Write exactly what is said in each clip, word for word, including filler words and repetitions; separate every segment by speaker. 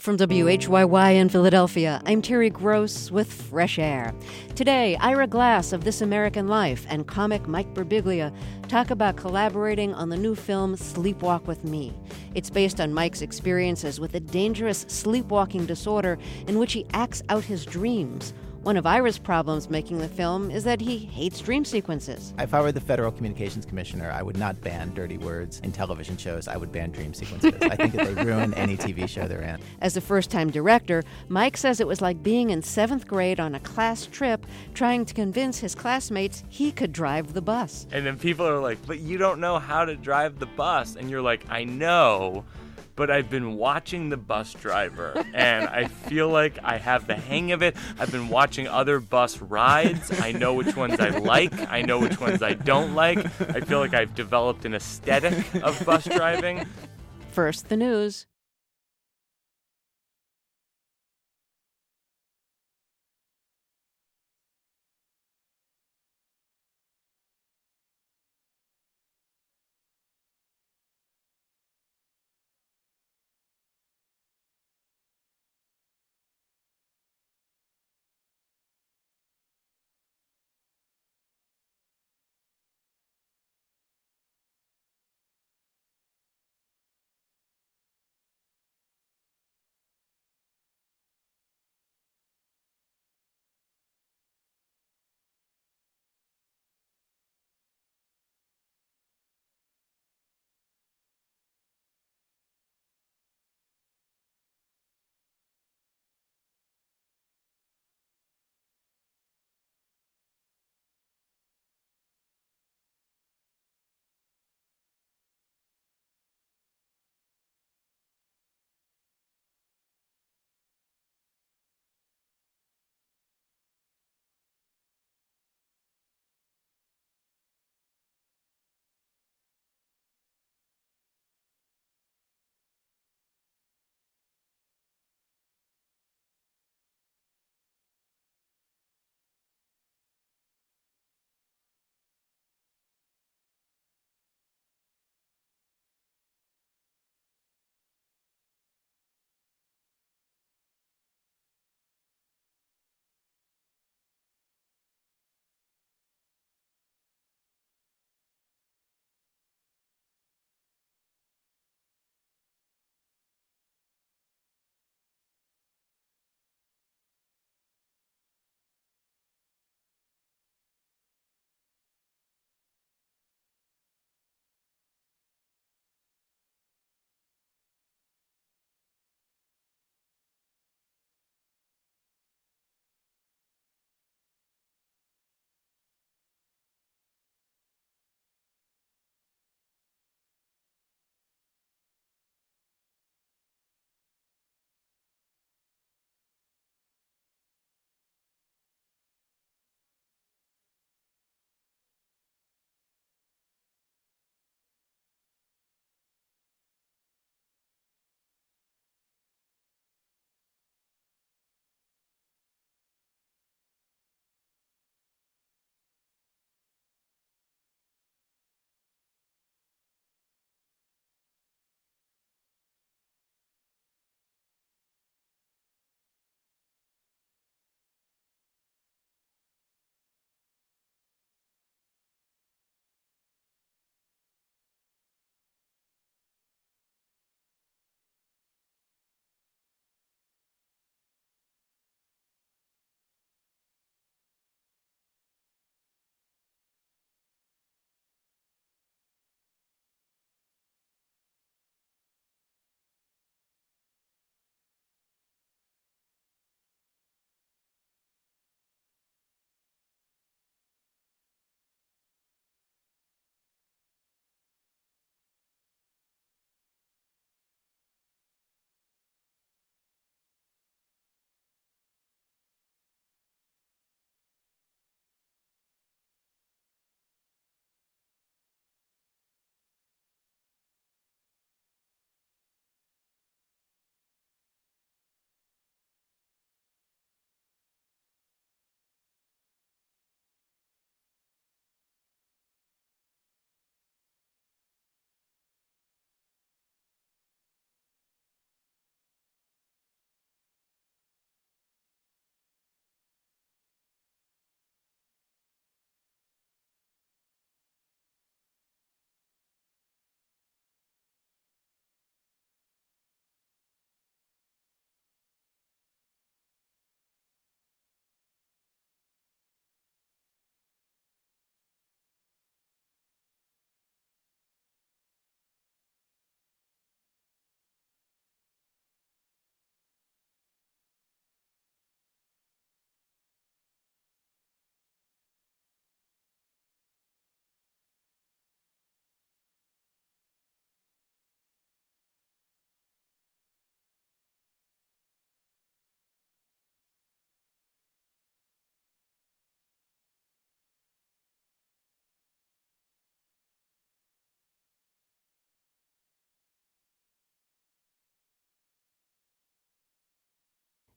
Speaker 1: From W H Y Y in Philadelphia, I'm Terry Gross with Fresh Air. Today, Ira Glass of This American Life and comic Mike Birbiglia talk about collaborating on the new film Sleepwalk with Me. It's based on Mike's experiences with a dangerous sleepwalking disorder in which he acts out his dreams. One of Ira's problems making the film is that he hates dream sequences.
Speaker 2: If I were the Federal Communications Commissioner, I would not ban dirty words in television shows. I would ban dream sequences. I think that they ruin any T V show they're in.
Speaker 1: As a first-time director, Mike says it was like being in seventh grade on a class trip, trying to convince his classmates he could drive the bus.
Speaker 3: And then people are like, but you don't know how to drive the bus. And you're like, I know, but I've been watching The Bus Driver, and I feel like I have the hang of it. I've been watching other bus rides. I know which ones I like. I know which ones I don't like. I feel like I've developed an aesthetic of bus driving.
Speaker 1: First, the news.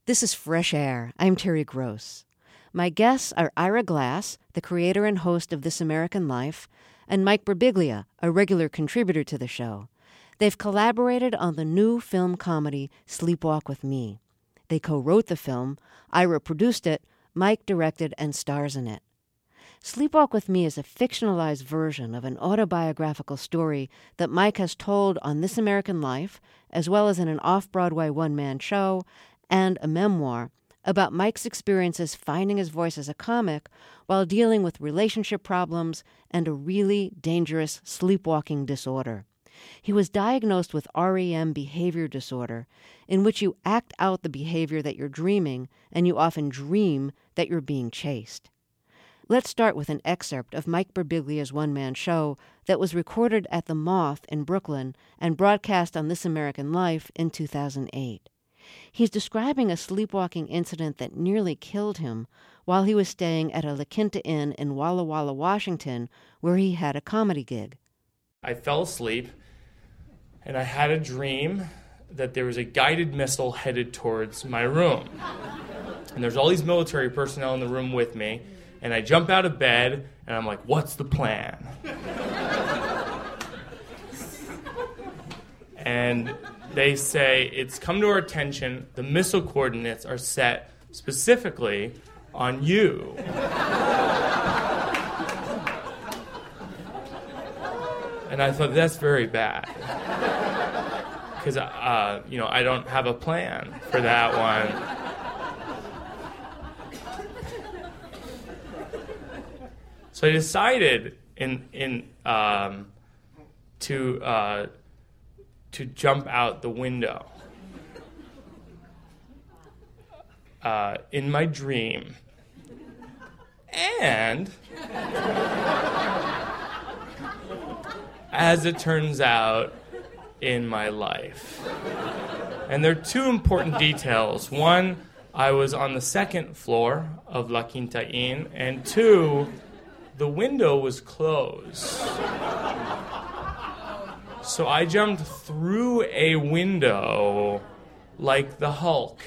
Speaker 1: This is Fresh Air. I'm Terry Gross. My guests are Ira Glass, the creator and host of This American Life, and Mike Birbiglia, a regular contributor to the show. They've collaborated on the new film comedy Sleepwalk with Me. They co-wrote the film, Ira produced it, Mike directed and stars in it. Sleepwalk with Me is a fictionalized version of an autobiographical story that Mike has told on This American Life, as well as in an off-Broadway one-man show, and a memoir about Mike's experiences finding his voice as a comic while dealing with relationship problems and a really dangerous sleepwalking disorder. He was diagnosed with R E M behavior disorder, in which you act out the behavior that you're dreaming, and you often dream that you're being chased. Let's start with an excerpt of Mike Birbiglia's one-man show that was recorded at the Moth in Brooklyn and broadcast on This American Life in two thousand eight. He's describing a sleepwalking incident that nearly killed him while he was staying at a La Quinta Inn in Walla Walla, Washington, where he had a comedy gig.
Speaker 3: I fell asleep, and I had a dream that there was a guided missile headed towards my room. And there's all these military personnel in the room with me, and I jump out of bed, and I'm like, what's the plan? And they say, it's come to our attention, the missile coordinates are set specifically on you. And I thought, that's very bad. Because, uh, you know, I don't have a plan for that one. So I decided in in um, to uh, to jump out the window. Uh, in my dream. And as it turns out, in my life. And there are two important details. One, I was on the second floor of La Quinta Inn, and two, the window was closed. So I jumped through a window like the Hulk.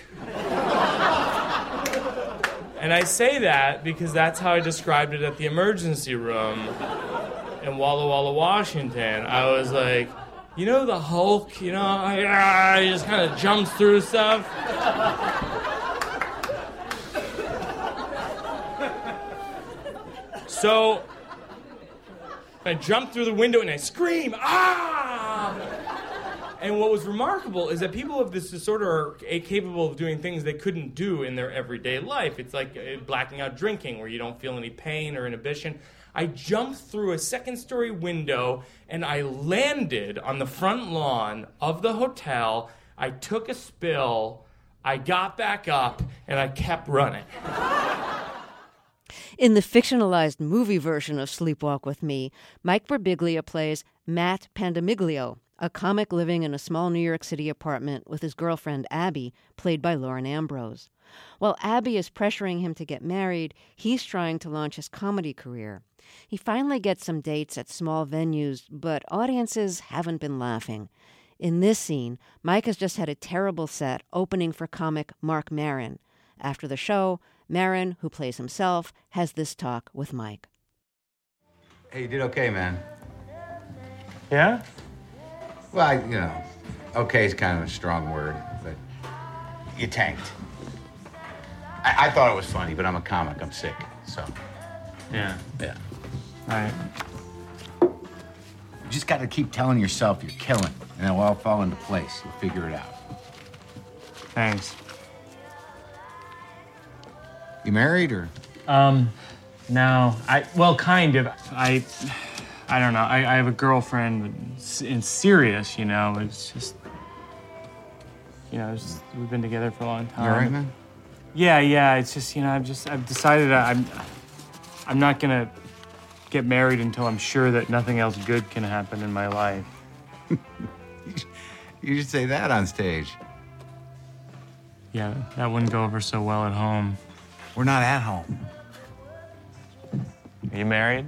Speaker 3: And I say that because that's how I described it at the emergency room in Walla Walla, Washington. I was like, you know the Hulk, you know, he just kind of jumps through stuff. So I jump through the window and I scream, ah! And what was remarkable is that people with this disorder are capable of doing things they couldn't do in their everyday life. It's like blacking out drinking, where you don't feel any pain or inhibition. I jumped through a second-story window, and I landed on the front lawn of the hotel. I took a spill, I got back up, and I kept running.
Speaker 1: In the fictionalized movie version of Sleepwalk with Me, Mike Birbiglia plays Matt Pandamiglio, a comic living in a small New York City apartment with his girlfriend Abby, played by Lauren Ambrose. While Abby is pressuring him to get married, he's trying to launch his comedy career. He finally gets some dates at small venues, but audiences haven't been laughing. In this scene, Mike has just had a terrible set opening for comic Marc Maron. After the show, Maron, who plays himself, has this talk with Mike.
Speaker 4: Hey, you did okay, man.
Speaker 3: Yeah?
Speaker 4: Well, I, you know, okay is kind of a strong word, but you tanked. I, I thought it was funny, but I'm a comic. I'm sick, so.
Speaker 3: Yeah.
Speaker 4: Yeah.
Speaker 3: All right.
Speaker 4: You just got to keep telling yourself you're killing, and it'll all fall into place. You'll figure it out.
Speaker 3: Thanks.
Speaker 4: You married, or?
Speaker 3: Um, no. I, well, kind of. I, I don't know. I, I have a girlfriend in Sirius, you know. It's just, you know, it's just, we've been together for a long time.
Speaker 4: You all right, man?
Speaker 3: Yeah, yeah. It's just, you know, I've just, I've decided I'm, I'm not gonna get married until I'm sure that nothing else good can happen in my life.
Speaker 4: You should say that on stage.
Speaker 3: Yeah, that wouldn't go over so well at home.
Speaker 4: We're not at home.
Speaker 3: Are you married?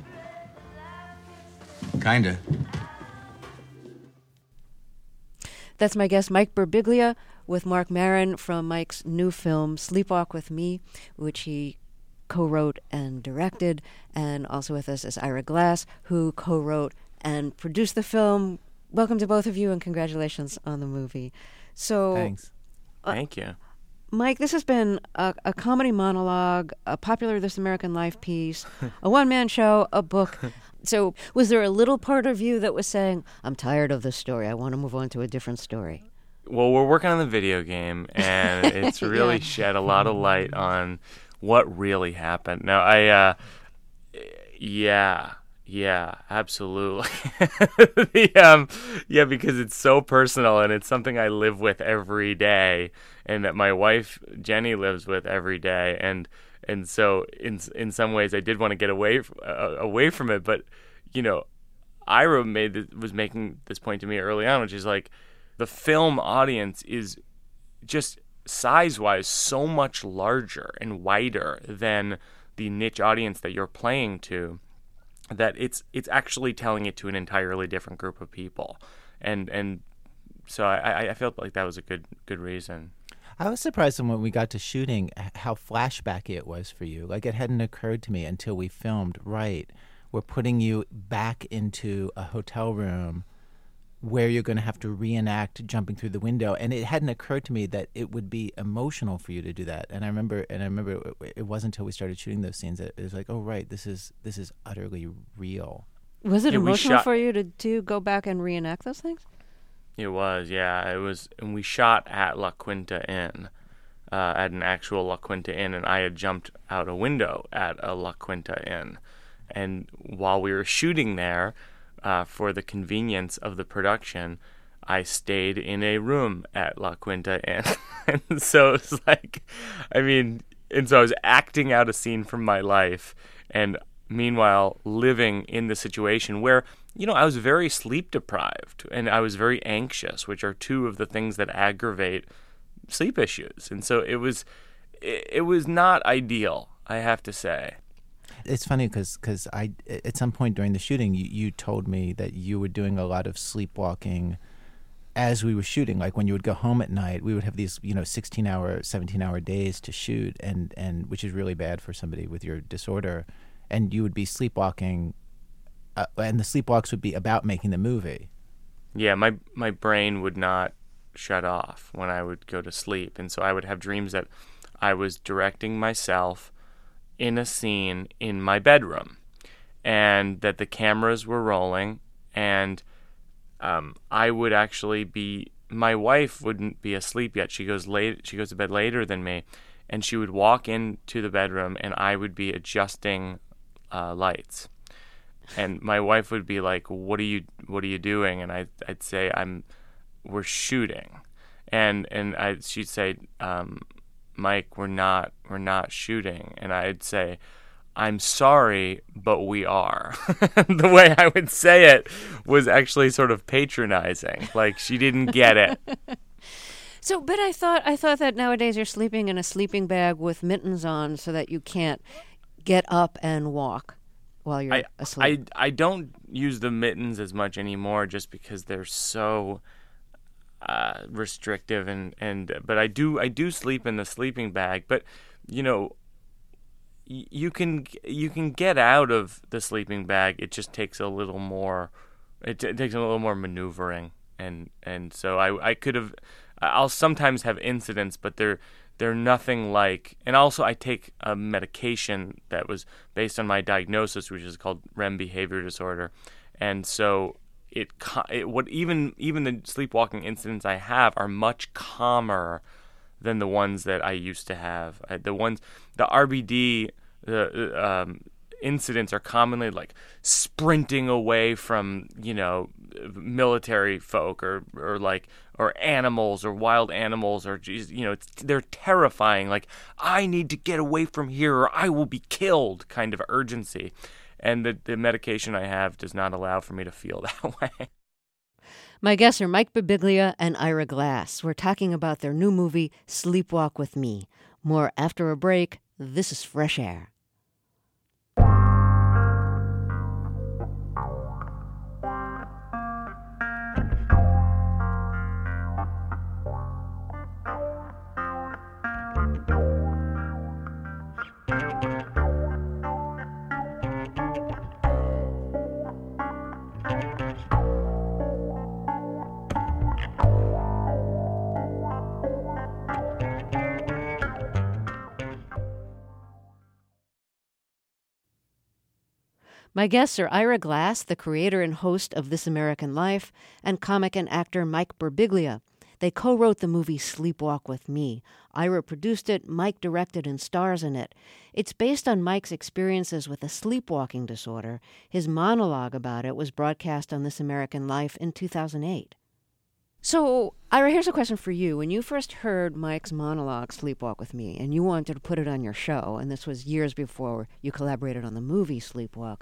Speaker 4: Kinda.
Speaker 1: That's my guest, Mike Birbiglia, with Marc Maron from Mike's new film, Sleepwalk with Me, which he co-wrote and directed, and also with us is Ira Glass, who co-wrote and produced the film. Welcome to both of you, and congratulations on the movie. So,
Speaker 2: Thanks.
Speaker 1: Uh,
Speaker 3: Thank you.
Speaker 1: Mike, this has been a, a comedy monologue, a popular This American Life piece, a one-man show, a book. So was there a little part of you that was saying, I'm tired of this story, I want to move on to a different story?
Speaker 3: Well, we're working on the video game, and it's really
Speaker 1: Yeah.
Speaker 3: shed a lot of light on what really happened. Now, I, uh, yeah, yeah, absolutely. the, um, yeah, because it's so personal, and it's something I live with every day, and that my wife Jenny lives with every day, and and so in in some ways I did want to get away f- uh, away from it, but you know, Ira made th- was making this point to me early on, which is like the film audience is just size-wise so much larger and wider than the niche audience that you're playing to, that it's it's actually telling it to an entirely different group of people, and and so I, I felt like that was a good good reason.
Speaker 2: I was surprised when we got to shooting h- how flashbacky it was for you. Like, it hadn't occurred to me until we filmed, right, we're putting you back into a hotel room where you're going to have to reenact jumping through the window, and it hadn't occurred to me that it would be emotional for you to do that. And I remember, and I remember, it, it wasn't until we started shooting those scenes that it was like, oh right, this is this is utterly real.
Speaker 1: Was it
Speaker 3: Yeah, we
Speaker 1: emotional
Speaker 3: shot-
Speaker 1: for you to, to go back and reenact those things?
Speaker 3: It was, yeah, it was, and we shot at La Quinta Inn, uh, at an actual La Quinta Inn, and I had jumped out a window at a La Quinta Inn, and while we were shooting there, uh, for the convenience of the production, I stayed in a room at La Quinta Inn, and so it was like, I mean, and so I was acting out a scene from my life, and meanwhile living in the situation where, you know, I was very sleep deprived and I was very anxious, which are two of the things that aggravate sleep issues. And so it was it, it was not ideal, I have to say.
Speaker 2: It's funny because because I at some point during the shooting, you, you told me that you were doing a lot of sleepwalking as we were shooting. Like when you would go home at night, we would have these, you know, sixteen hour, seventeen hour days to shoot, and, and which is really bad for somebody with your disorder. And you would be sleepwalking, uh, and the sleepwalks would be about making the movie.
Speaker 3: Yeah, my my brain would not shut off when I would go to sleep. And so I would have dreams that I was directing myself in a scene in my bedroom, and that the cameras were rolling, and um, I would actually be, my wife wouldn't be asleep yet. She goes late. She goes to bed later than me, and she would walk into the bedroom, and I would be adjusting uh, lights. And my wife would be like, "What are you? What are you doing?" And I, I'd say, "I'm, we're shooting," and and I, she'd say, um, "Mike, we're not, we're not shooting." And I'd say, "I'm sorry, but we are." The way I would say it was actually sort of patronizing, like she didn't get it.
Speaker 1: So, but I thought I thought that nowadays you're sleeping in a sleeping bag with mittens on so that you can't get up and walk while you're
Speaker 3: I,
Speaker 1: asleep.
Speaker 3: I I don't use the mittens as much anymore, just because they're so uh, restrictive, and, and but I do I do sleep in the sleeping bag. But you know, y- you can you can get out of the sleeping bag. It just takes a little more. It, t- it takes a little more maneuvering, and and so I I could have. I'll sometimes have incidents, but they're they're nothing like. And also, I take a medication that was based on my diagnosis, which is called R E M behavior disorder, and so it, it what even even the sleepwalking incidents I have are much calmer than the ones that I used to have. I, the ones the R B D the um, incidents are commonly like sprinting away from, you know, military folk, or or like or animals or wild animals, or, you know, it's, they're terrifying, like I need to get away from here or I will be killed kind of urgency, and the, the medication I have does not allow for me to feel that way.
Speaker 1: My guests are Mike Birbiglia and Ira Glass. We're talking about their new movie, Sleepwalk with Me. More after a break. This is Fresh Air. My guests are Ira Glass, the creator and host of This American Life, and comic and actor Mike Birbiglia. They co-wrote the movie Sleepwalk with Me. Ira produced it, Mike directed and stars in it. It's based on Mike's experiences with a sleepwalking disorder. His monologue about it was broadcast on This American Life in two thousand eight. So, Ira, here's a question for you. When you first heard Mike's monologue, Sleepwalk with Me, and you wanted to put it on your show, and this was years before you collaborated on the movie Sleepwalk,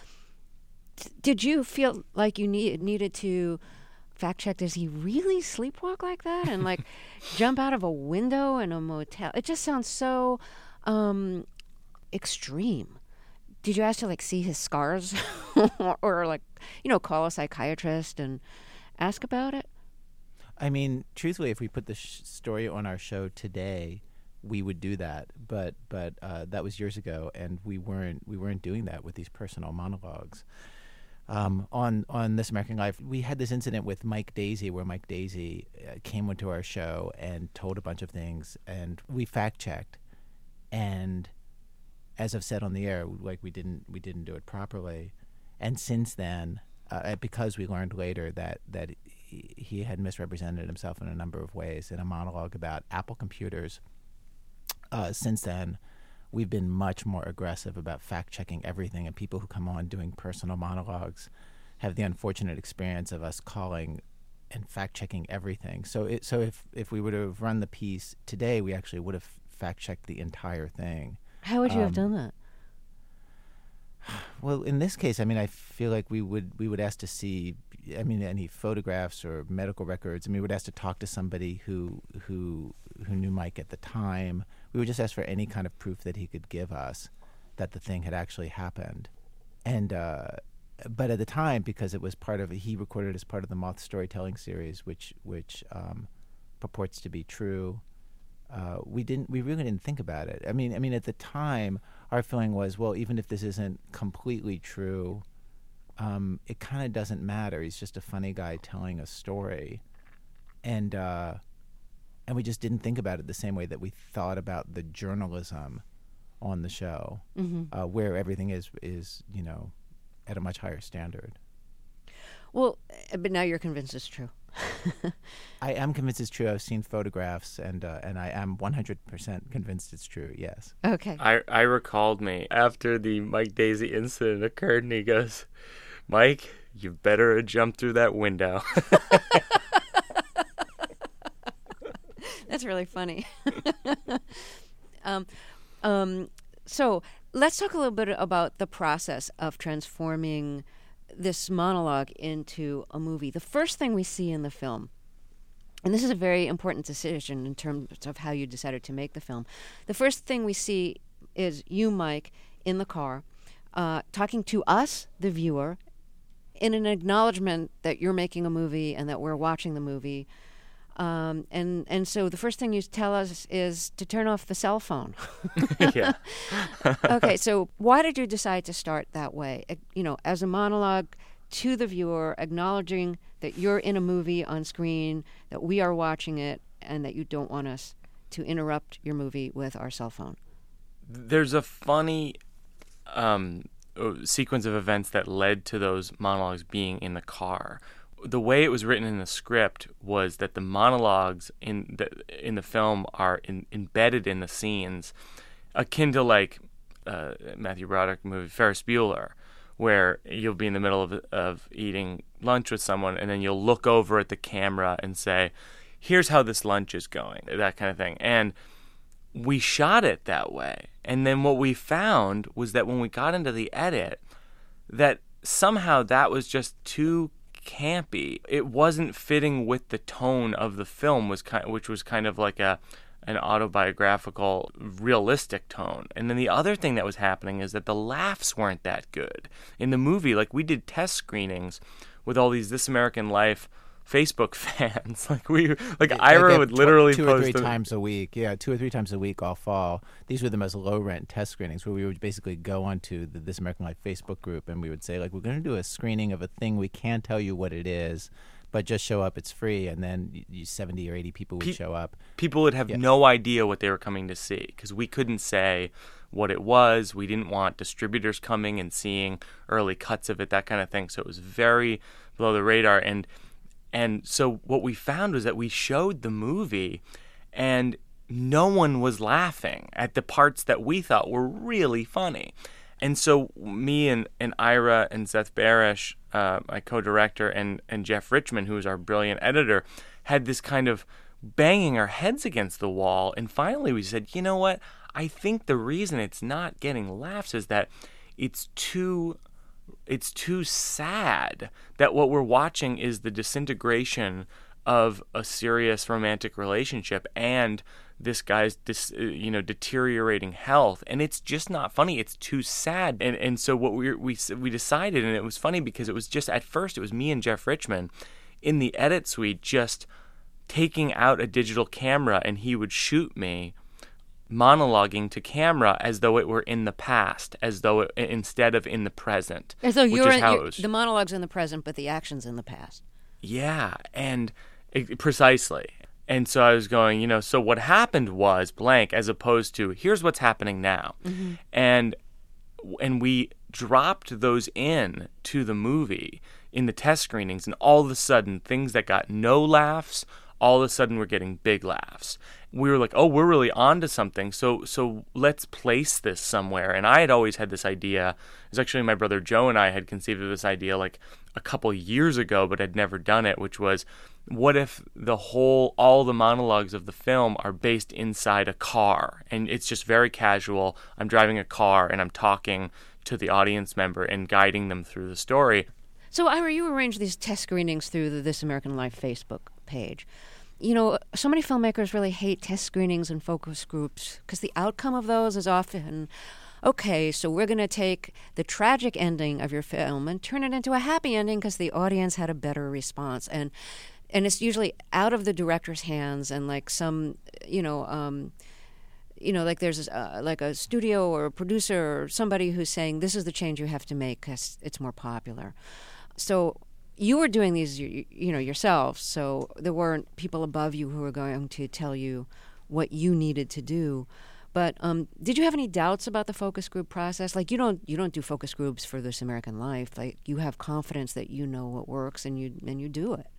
Speaker 1: t- did you feel like you need, needed to fact-check, does he really sleepwalk like that? And, like, jump out of a window in a motel? It just sounds so um, extreme. Did you ask to, like, see his scars? or, or, like, you know, call a psychiatrist and ask about it?
Speaker 2: I mean, truthfully, if we put the sh- story on our show today, we would do that. But but uh, that was years ago, and we weren't we weren't doing that with these personal monologues. Um, on on This American Life, we had this incident with Mike Daisey, where Mike Daisey uh, came onto our show and told a bunch of things, and we fact checked. And as I've said on the air, like we didn't we didn't do it properly. And since then, uh, because we learned later that that. he had misrepresented himself in a number of ways in a monologue about Apple computers. Uh, since then, we've been much more aggressive about fact-checking everything, and people who come on doing personal monologues have the unfortunate experience of us calling and fact-checking everything. So it, so if, if we would have run the piece today, we actually would have fact-checked the entire thing.
Speaker 1: How would you
Speaker 2: um,
Speaker 1: have done that?
Speaker 2: Well, in this case, I mean, I feel like we would we would ask to see, I mean, any photographs or medical records. I mean, we would ask to talk to somebody who who who knew Mike at the time. We would just ask for any kind of proof that he could give us that the thing had actually happened. And uh, but at the time, because it was part of he recorded as part of the Moth Storytelling series, which which um, purports to be true. Uh, we didn't. We really didn't think about it. I mean, I mean, at the time, our feeling was, well, even if this isn't completely true, um, it kind of doesn't matter. He's just a funny guy telling a story, and uh, and we just didn't think about it the same way that we thought about the journalism on the show, mm-hmm. uh, where everything is is you know at a much higher standard.
Speaker 1: Well, but now you're convinced it's true.
Speaker 2: I am convinced it's true. I've seen photographs, and uh, and I am one hundred percent convinced it's true, yes.
Speaker 1: Okay.
Speaker 3: I, Ira called me after the Mike Daisey incident occurred, and he goes, Mike, you better jump through that window.
Speaker 1: That's really funny. um, um, so let's talk a little bit about the process of transforming this monologue into a movie. The first thing we see in the film, and this is a very important decision in terms of how you decided to make the film, the first thing we see is you, Mike, in the car, uh, talking to us, the viewer, in an acknowledgement that you're making a movie and that we're watching the movie. Um, and, and so the first thing you tell us is to turn off the cell phone.
Speaker 3: Yeah.
Speaker 1: Okay, so why did you decide to start that way? Uh, You know, as a monologue to the viewer, acknowledging that you're in a movie on screen, that we are watching it, and that you don't want us to interrupt your movie with our cell phone.
Speaker 3: There's a funny um, sequence of events that led to those monologues being in the car. The way it was written in the script was that the monologues in the in the film are in, embedded in the scenes, akin to like uh, Matthew Broderick movie Ferris Bueller, where you'll be in the middle of of eating lunch with someone, and then you'll look over at the camera and say, "Here's how this lunch is going," that kind of thing. And we shot it that way. And then what we found was that when we got into the edit, that somehow that was just too campy. It wasn't fitting with the tone of the film, was kind, which was kind of like a an autobiographical, realistic tone. And then the other thing that was happening is that the laughs weren't that good in the movie. Like, we did test screenings with all these This American Life Facebook fans. Like we, like
Speaker 2: Yeah,
Speaker 3: Ira
Speaker 2: like
Speaker 3: would literally
Speaker 2: two
Speaker 3: post
Speaker 2: or three
Speaker 3: them.
Speaker 2: times a week. Yeah, two or three times a week all fall. These were the most low rent test screenings where we would basically go onto the This American Life Facebook group and we would say, like, we're going to do a screening of a thing. We can't tell you what it is, but just show up. It's free. And then y- y- seventy or eighty people would
Speaker 3: Pe-
Speaker 2: show up.
Speaker 3: People would have
Speaker 2: Yeah.
Speaker 3: no idea what they were coming to see because we couldn't say, what it was. We didn't want distributors coming and seeing early cuts of it, that kind of thing. So it was very below the radar. And and so what we found was that we showed the movie and no one was laughing at the parts that we thought were really funny. And so me and, and Ira and Seth Barish, uh, my co-director, and, and Jeff Richman, who was our brilliant editor, had this kind of banging our heads against the wall. And finally we said, you know what? I think the reason it's not getting laughs is that it's too it's too sad that what we're watching is the disintegration of a serious romantic relationship and this guy's dis, you know deteriorating health, and it's just not funny. It's too sad. And and so what we we we decided, and it was funny because it was just at first it was me and Jeff Richman in the edit suite just taking out a digital camera, and he would shoot me monologuing to camera as though it were in the past, as though it, instead of in the present.
Speaker 1: As though
Speaker 3: which
Speaker 1: you're,
Speaker 3: is
Speaker 1: in,
Speaker 3: how
Speaker 1: you're
Speaker 3: it was.
Speaker 1: the monologue's in the present, but the action's in the past.
Speaker 3: Yeah, and it, precisely. And so I was going, you know, so what happened was blank, as opposed to here's what's happening now. Mm-hmm. And and we dropped those in to the movie in the test screenings, and all of a sudden things that got no laughs, all of a sudden we're getting big laughs. We were like, oh, we're really onto something. So so let's place this somewhere. And I had always had this idea. It was actually my brother Joe and I had conceived of this idea like a couple years ago, but had never done it, which was, what if the whole, all the monologues of the film are based inside a car? And it's just very casual. I'm driving a car and I'm talking to the audience member and guiding them through the story.
Speaker 1: So, Ira, you arrange these test screenings through the This American Life Facebook page. You know, so many filmmakers really hate test screenings and focus groups because the outcome of those is often, okay, so we're going to take the tragic ending of your film and turn it into a happy ending because the audience had a better response. And and it's usually out of the director's hands, and like some, you know, um, you know, like there's uh, like a studio or a producer or somebody who's saying, this is the change you have to make because it's more popular. So you were doing these, you, you know, yourself, so there weren't people above you who were going to tell you what you needed to do. But um, did you have any doubts about the focus group process? Like, you don't you don't do focus groups for This American Life. Like, you have confidence that you know what works, and you and you do it.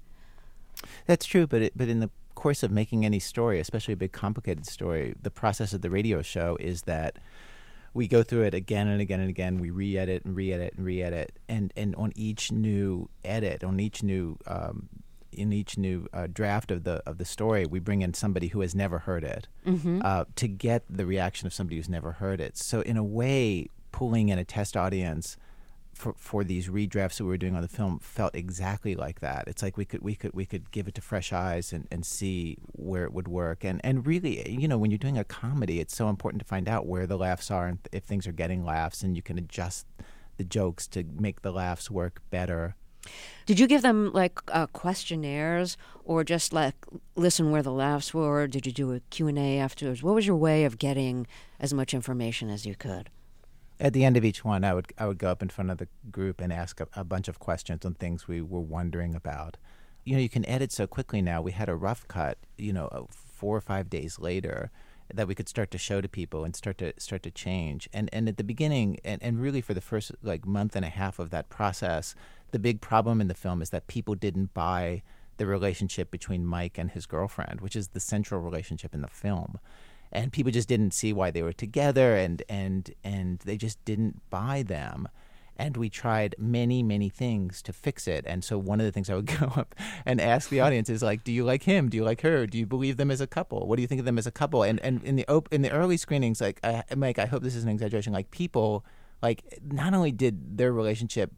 Speaker 2: That's true, but it, but in the course of making any story, especially a big complicated story, the process of the radio show is that we go through it again and again and again. We re-edit and re-edit and re-edit, and and on each new edit, on each new um, in each new uh, draft of the of the story, we bring in somebody who has never heard it mm-hmm. uh, to get the reaction of somebody who's never heard it. So in a way, pulling in a test audience for for these redrafts that we were doing on the film felt exactly like that. It's like we could we could we could give it to fresh eyes and, and see where it would work. And and really, you know, when you're doing a comedy, it's so important to find out where the laughs are and if things are getting laughs, and you can adjust the jokes to make the laughs work better.
Speaker 1: Did you give them like uh, questionnaires, or just like listen where the laughs were? Did you do a Q and A afterwards? What was your way of getting as much information as you could?
Speaker 2: At the end of each one, I would I would go up in front of the group and ask a, a bunch of questions on things we were wondering about. You know, you can edit so quickly now. We had a rough cut, you know, four or five days later, that we could start to show to people and start to start to change. And and at the beginning, and, and really for the first like month and a half of that process, the big problem in the film is that people didn't buy the relationship between Mike and his girlfriend, which is the central relationship in the film. And people just didn't see why they were together, and and and they just didn't buy them. And we tried many, many things to fix it. And so one of the things I would go up and ask the audience is like, do you like him? Do you like her? Do you believe them as a couple? What do you think of them as a couple? And and in the op- in the early screenings, like, I, Mike, I hope this isn't an exaggeration, like people, like not only did their relationship,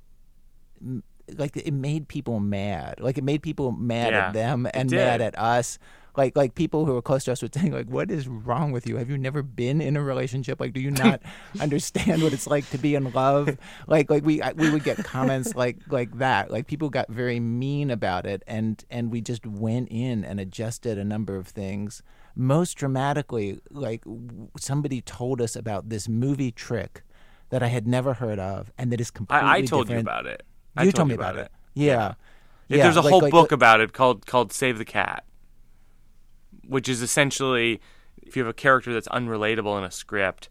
Speaker 2: like it made people mad. Like it made people mad
Speaker 3: yeah,
Speaker 2: at them and mad at us. Like like people who were close to us would think, like, what is wrong with you? Have you never been in a relationship? Like, do you not understand what it's like to be in love? Like like we we would get comments like like that. Like people got very mean about it, and and we just went in and adjusted a number of things. Most dramatically, like somebody told us about this movie trick that I had never heard of, and that is completely
Speaker 3: I, I told
Speaker 2: different.
Speaker 3: you about it.
Speaker 2: You
Speaker 3: I told,
Speaker 2: told me
Speaker 3: about,
Speaker 2: about
Speaker 3: it.
Speaker 2: it. Yeah.
Speaker 3: yeah.
Speaker 2: yeah.
Speaker 3: There's a
Speaker 2: like,
Speaker 3: whole
Speaker 2: like,
Speaker 3: book
Speaker 2: like,
Speaker 3: about it called called Save the Cat, which is essentially if you have a character that's unrelatable in a script,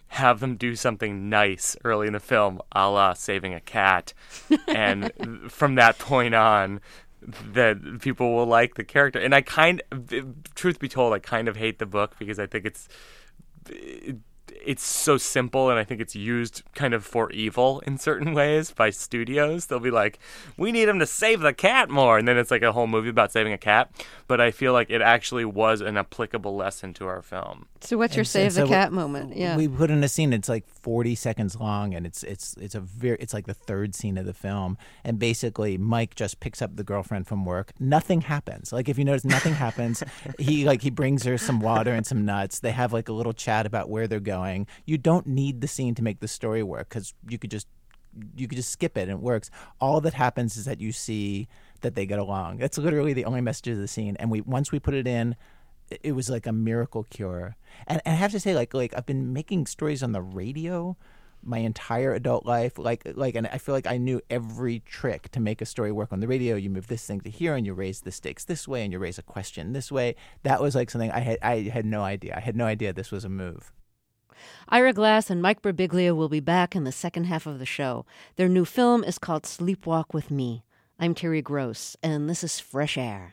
Speaker 3: have them do something nice early in the film, a la saving a cat. And from that point on, that people will like the character. And I kind of, truth be told, I kind of hate the book because I think it's it, it's so simple, and I think it's used kind of for evil in certain ways by studios. They'll be like, we need him to save the cat more, and then it's like a whole movie about saving a cat. But I feel like it actually was an applicable lesson to our film.
Speaker 1: So what's your
Speaker 2: And so-
Speaker 1: save the
Speaker 2: so
Speaker 1: cat moment? Yeah.
Speaker 2: We put in a scene. It's like forty seconds long, and it's it's it's a very it's like the third scene of the film. And basically, Mike just picks up the girlfriend from work. Nothing happens. Like if you notice, nothing happens. He like he brings her some water and some nuts. They have like a little chat about where they're going. You don't need the scene to make the story work because you could just you could just skip it and it works. All that happens is that you see that they get along. That's literally the only message of the scene. And we once we put it in, it was like a miracle cure. And, and I have to say, like, like I've been making stories on the radio my entire adult life. Like, like, and I feel like I knew every trick to make a story work on the radio. You move this thing to here, and you raise the stakes this way, and you raise a question this way. That was like something I had. I had no idea. I had no idea this was a move.
Speaker 1: Ira Glass and Mike Birbiglia will be back in the second half of the show. Their new film is called Sleepwalk with Me. I'm Terry Gross, and this is Fresh Air.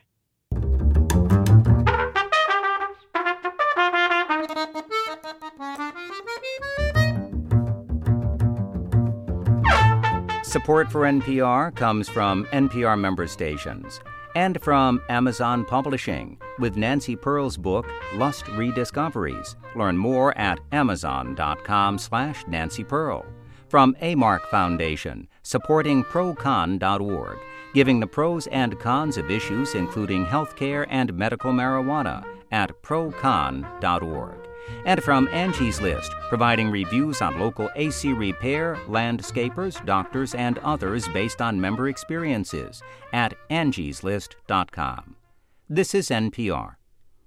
Speaker 5: Support for N P R comes from N P R member stations and from Amazon Publishing with Nancy Pearl's book, Lust Rediscoveries. Learn more at amazon.com slash Nancy Pearl. From AMARC Foundation, supporting pro con dot org, giving the pros and cons of issues including healthcare and medical marijuana at pro con dot org. And from Angie's List, providing reviews on local A C repair, landscapers, doctors, and others based on member experiences at angies list dot com. This is N P R.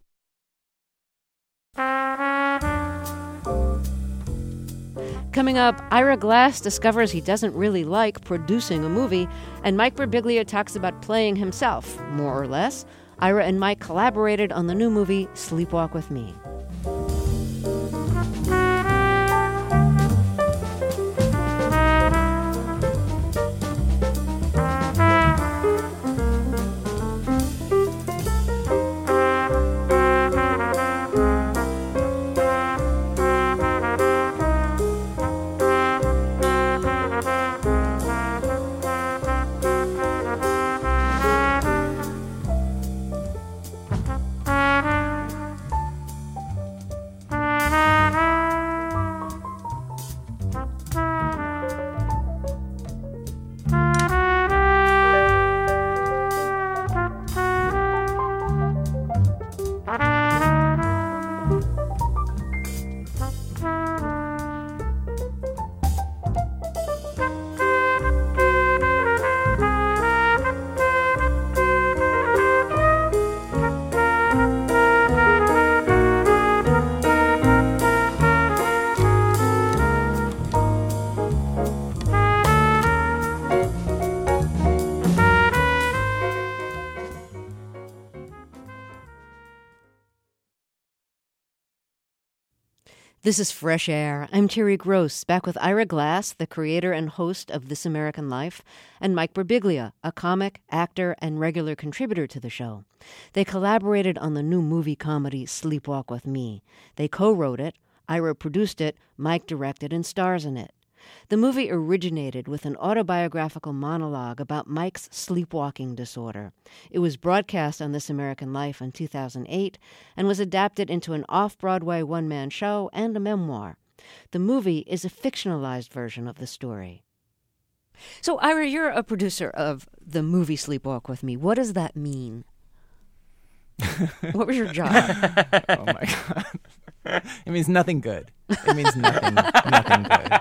Speaker 1: Coming up, Ira Glass discovers he doesn't really like producing a movie, and Mike Birbiglia talks about playing himself, more or less. Ira and Mike collaborated on the new movie Sleepwalk with Me. This is Fresh Air. I'm Terry Gross, back with Ira Glass, the creator and host of This American Life, and Mike Birbiglia, a comic, actor, and regular contributor to the show. They collaborated on the new movie comedy Sleepwalk with Me. They co-wrote it, Ira produced it, Mike directed and stars in it. The movie originated with an autobiographical monologue about Mike's sleepwalking disorder. It was broadcast on This American Life in two thousand eight and was adapted into an off-Broadway one-man show and a memoir. The movie is a fictionalized version of the story. So, Ira, you're a producer of the movie Sleepwalk with Me. What does that mean? What was your job?
Speaker 2: Oh, my God. It means nothing good. It means nothing, nothing good.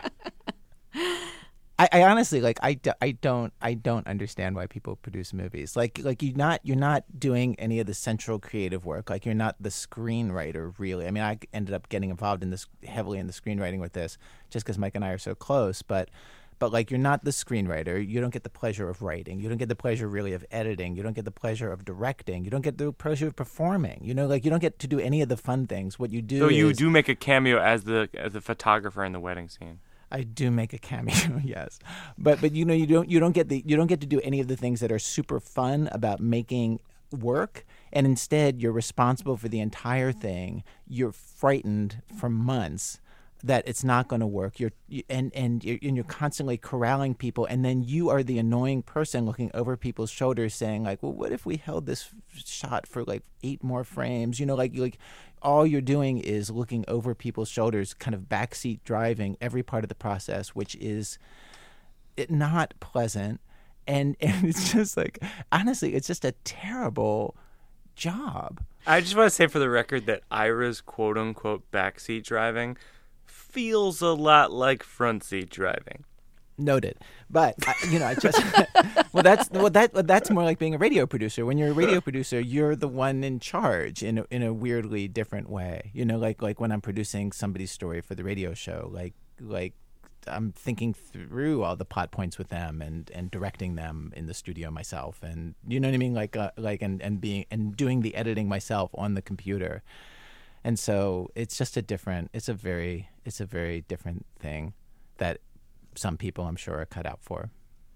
Speaker 2: I, I honestly like I, do, I don't I don't understand why people produce movies. Like like you're not you're not doing any of the central creative work. Like you're not the screenwriter really. I mean, I ended up getting involved in this heavily in the screenwriting with this just because Mike and I are so close. But but like you're not the screenwriter. You don't get the pleasure of writing. You don't get the pleasure really of editing. You don't get the pleasure of directing. You don't get the pleasure of performing. You know, like you don't get to do any of the fun things. What you do
Speaker 3: So you
Speaker 2: is,
Speaker 3: do make a cameo as the as the photographer in the wedding scene.
Speaker 2: I do make a cameo, yes, but but you know you don't you don't get the you don't get to do any of the things that are super fun about making work, and instead you're responsible for the entire thing. You're frightened for months that it's not going to work. You're you, and and you're, and you're constantly corralling people, and then you are the annoying person looking over people's shoulders, saying like, "Well, what if we held this shot for like eight more frames?" You know, like like all you're doing is looking over people's shoulders, kind of backseat driving every part of the process, which is it not pleasant, and and it's just like honestly, it's just a terrible job.
Speaker 3: I just want to say for the record that Ira's quote unquote backseat driving feels a lot like front seat driving.
Speaker 2: Noted, but I, you know, I just well, that's well that well, that's more like being a radio producer. When you're a radio producer, you're the one in charge in a, in a weirdly different way. You know, like like when I'm producing somebody's story for the radio show, like like I'm thinking through all the plot points with them and, and directing them in the studio myself, and you know what I mean, like uh, like and, and being and doing the editing myself on the computer. And so it's just a different, it's a very, it's a very different thing that some people I'm sure are cut out for.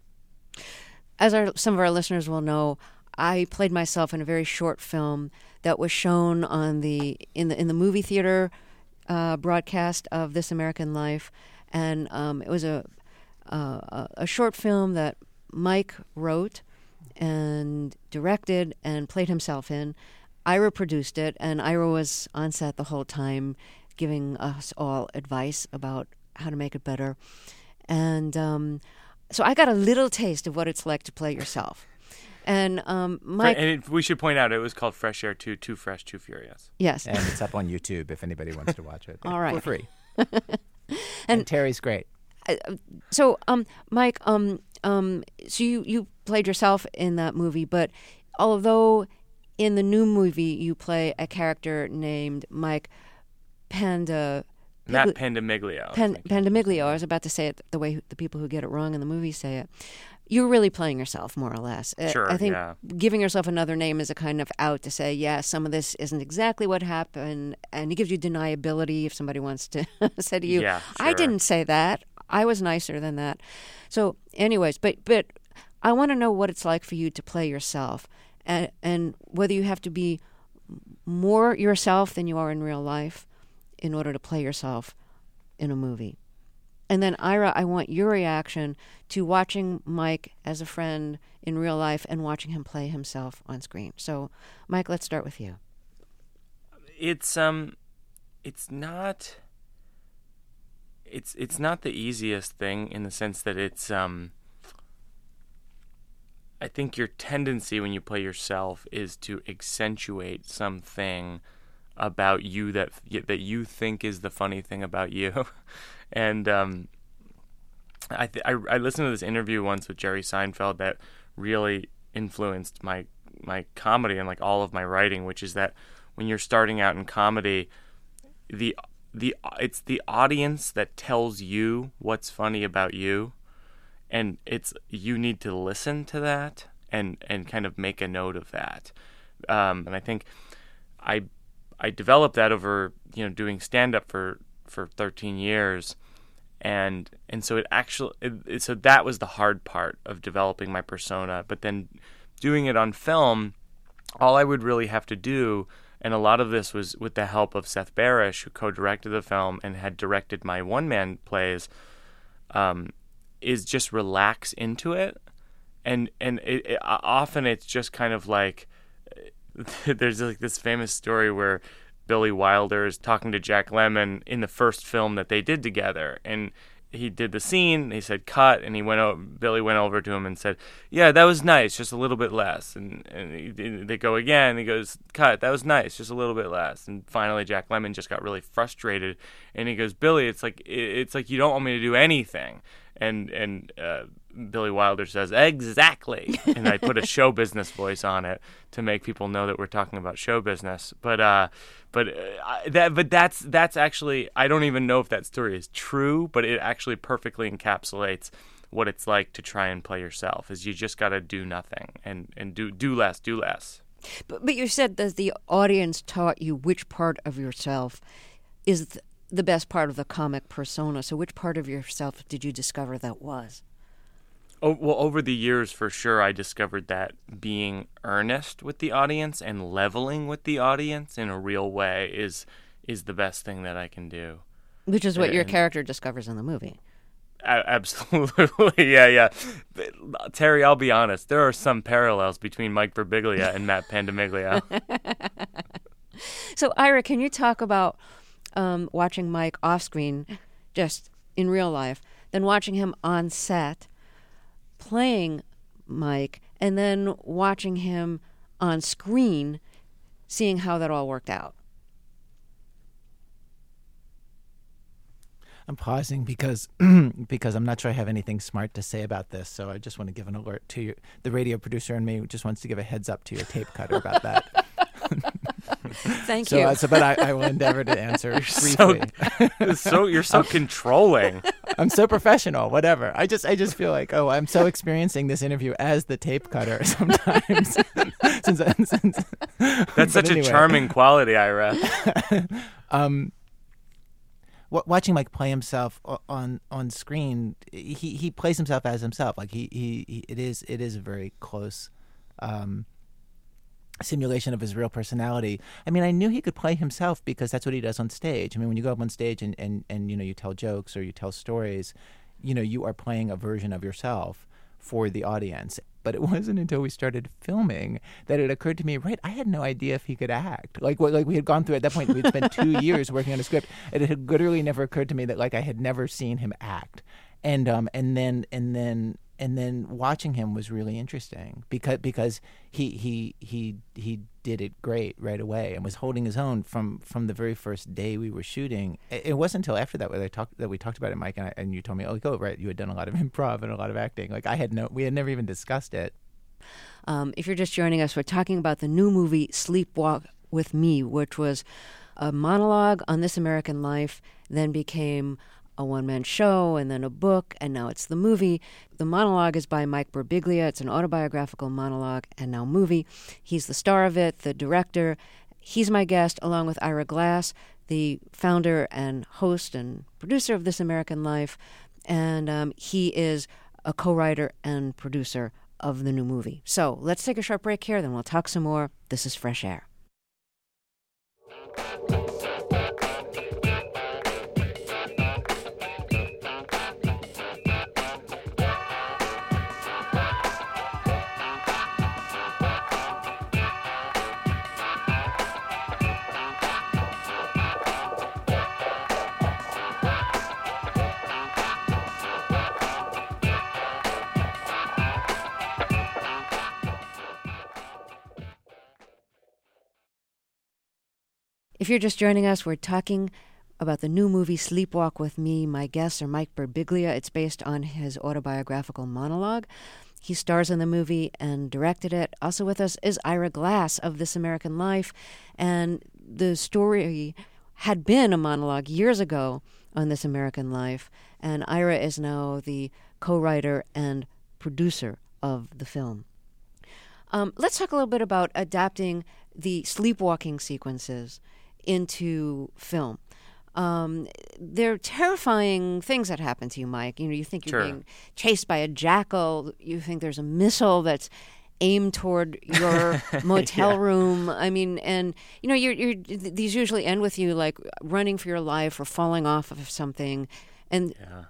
Speaker 1: As our, some of our listeners will know, I played myself in a very short film that was shown on the in the in the movie theater uh, broadcast of This American Life, and um, it was a uh, a short film that Mike wrote and directed and played himself in. Ira produced it, and Ira was on set the whole time giving us all advice about how to make it better. And um, so I got a little taste of what it's like to play yourself. And um, Mike...
Speaker 3: And it, we should point out it was called Fresh Air two, Too Fresh, Too Furious.
Speaker 1: Yes.
Speaker 2: And it's up on YouTube if anybody wants to watch it.
Speaker 1: All right.
Speaker 2: For free. and,
Speaker 1: and
Speaker 2: Terry's great.
Speaker 1: Uh, so, um, Mike, um, um, so you, you played yourself in that movie, but although... in the new movie, you play a character named Mike Panda...
Speaker 3: Matt Pandamiglio.
Speaker 1: Pan, Pandamiglio. I was about to say it the way the people who get it wrong in the movie say it. You're really playing yourself, more or less.
Speaker 3: Sure,
Speaker 1: I think
Speaker 3: yeah.
Speaker 1: giving yourself another name is a kind of out to say, yeah, some of this isn't exactly what happened, and it gives you deniability if somebody wants to say to you,
Speaker 3: yeah, sure.
Speaker 1: I didn't say that. I was nicer than that. So anyways, but but I want to know what it's like for you to play yourself. And, and whether you have to be more yourself than you are in real life in order to play yourself in a movie. And then, Ira, I want your reaction to watching Mike as a friend in real life and watching him play himself on screen. So, Mike, let's start with you.
Speaker 3: It's um, it's not. It's it's not the easiest thing in the sense that it's um. I think your tendency when you play yourself is to accentuate something about you that that you think is the funny thing about you. and um, I, th- I I listened to this interview once with Jerry Seinfeld that really influenced my my comedy and like all of my writing, which is that when you're starting out in comedy, the the it's the audience that tells you what's funny about you. And it's you need to listen to that and, and kind of make a note of that. Um, and I think I I developed that over, you know, doing stand-up for, for thirteen years. And and so it actually it, it, so that was the hard part of developing my persona. But then doing it on film, all I would really have to do, and a lot of this was with the help of Seth Barish, who co-directed the film and had directed my one-man plays, um, is just relax into it. And and it, it, often it's just kind of like, there's like this famous story where Billy Wilder is talking to Jack Lemmon in the first film that they did together. And he did the scene, he said cut, and he went over, Billy went over to him and said, yeah, that was nice, just a little bit less. And, and he, they go again, and he goes, cut, that was nice, just a little bit less. And finally Jack Lemmon just got really frustrated, and he goes, Billy, it's like it's like you don't want me to do anything. And and uh, Billy Wilder says, exactly. And I put a show business voice on it to make people know that we're talking about show business. But uh, but uh, that but that's that's actually, I don't even know if that story is true, but it actually perfectly encapsulates what it's like to try and play yourself. Is you just got to do nothing and, and do do less, do less.
Speaker 1: But, but you said that the audience taught you which part of yourself is th- the best part of the comic persona. So which part of yourself did you discover that was?
Speaker 3: Oh, well, over the years, for sure, I discovered that being earnest with the audience and leveling with the audience in a real way is is the best thing that I can do.
Speaker 1: Which is what
Speaker 3: and,
Speaker 1: your character discovers in the movie.
Speaker 3: Absolutely, yeah, yeah. But, Terry, I'll be honest. There are some parallels between Mike Birbiglia and Matt Pandemiglia.
Speaker 1: So, Ira, can you talk about um, watching Mike off screen, just in real life, then watching him on set, playing Mike, and then watching him on screen, seeing how that all worked out?
Speaker 2: I'm pausing because because I'm not sure I have anything smart to say about this, so I just want to give an alert to you. The radio producer in me just wants to give a heads up to your tape cutter about that.
Speaker 1: Thank
Speaker 2: so,
Speaker 1: you.
Speaker 2: Uh, so, but I, I will endeavor to answer
Speaker 3: You're
Speaker 2: briefly.
Speaker 3: so, so you're so controlling.
Speaker 2: I'm so professional. Whatever. I just I just feel like oh I'm so experiencing this interview as the tape cutter sometimes. since, since,
Speaker 3: That's such
Speaker 2: anyway.
Speaker 3: a charming quality, Ira.
Speaker 2: um. Watching Mike play himself on on screen, he, he plays himself as himself. Like he, he, he it is it is a very close um, simulation of his real personality. I mean, I knew he could play himself because that's what he does on stage. I mean, when you go up on stage and, and, and you know you tell jokes or you tell stories, you know you are playing a version of yourself for the audience. But it wasn't until we started filming that it occurred to me, right, I had no idea if he could act. Like what, like we had gone through at that point, we'd spent two years working on a script. It had literally never occurred to me that like I had never seen him act. And um and then and then and then watching him was really interesting because because he he he he did it great right away and was holding his own from, from the very first day we were shooting. It, it wasn't until after that where I talked that we talked about it, Mike, and, I, and you told me, oh, go right, you had done a lot of improv and a lot of acting. Like I had no, we had never even discussed it.
Speaker 1: Um, if you're just joining us, we're talking about the new movie Sleepwalk with Me, which was a monologue on This American Life, then became a one-man show, and then a book, and now it's the movie. The monologue is by Mike Birbiglia. It's an autobiographical monologue and now movie. He's the star of it, the director. He's my guest, along with Ira Glass, the founder and host and producer of This American Life, and um, he is a co-writer and producer of the new movie. So let's take a short break here, then we'll talk some more. This is Fresh Air. If you're just joining us, we're talking about the new movie Sleepwalk with Me. My guests are Mike Birbiglia. It's based on his autobiographical monologue. He stars in the movie and directed it. Also with us is Ira Glass of This American Life. And the story had been a monologue years ago on This American Life. And Ira is now the co-writer and producer of the film. Um, let's talk a little bit about adapting the sleepwalking sequences into film. Um, they're terrifying things that happen to you, Mike. You know, you think you're
Speaker 3: Sure.
Speaker 1: being chased by a jackal. You think there's a missile that's aimed toward your motel
Speaker 3: Yeah.
Speaker 1: room. I mean, and you know, you're, you're these usually end with you like running for your life or falling off of something, and
Speaker 3: Yeah.